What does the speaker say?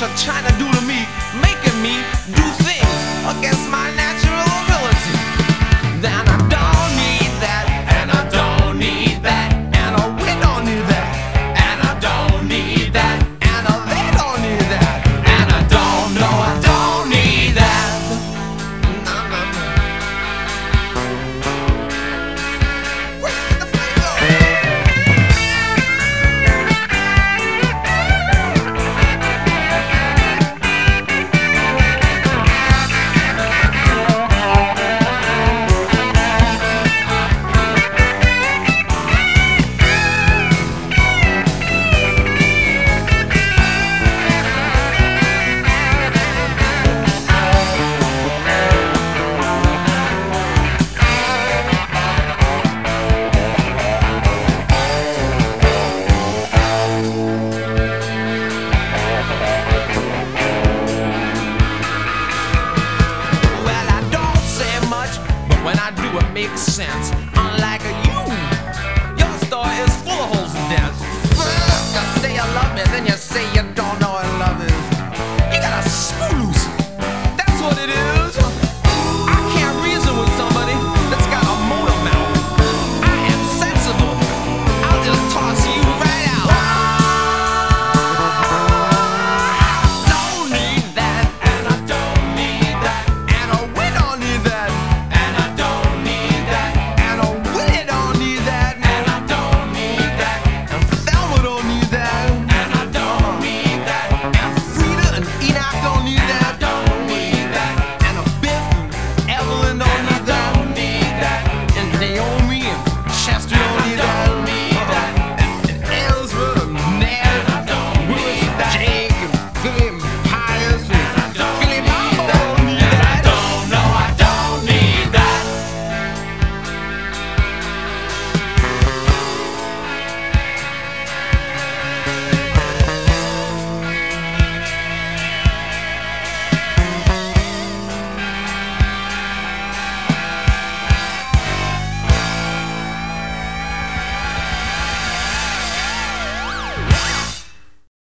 are trying to do to me, making me do things against my natural ability. Then I don't need that, and I don't need that, and we don't need that, and I don't need that, and they don't need that, and I don't know I don't need that. No, no, no. Where's the Well, I don't say much, but when I do, it makes sense.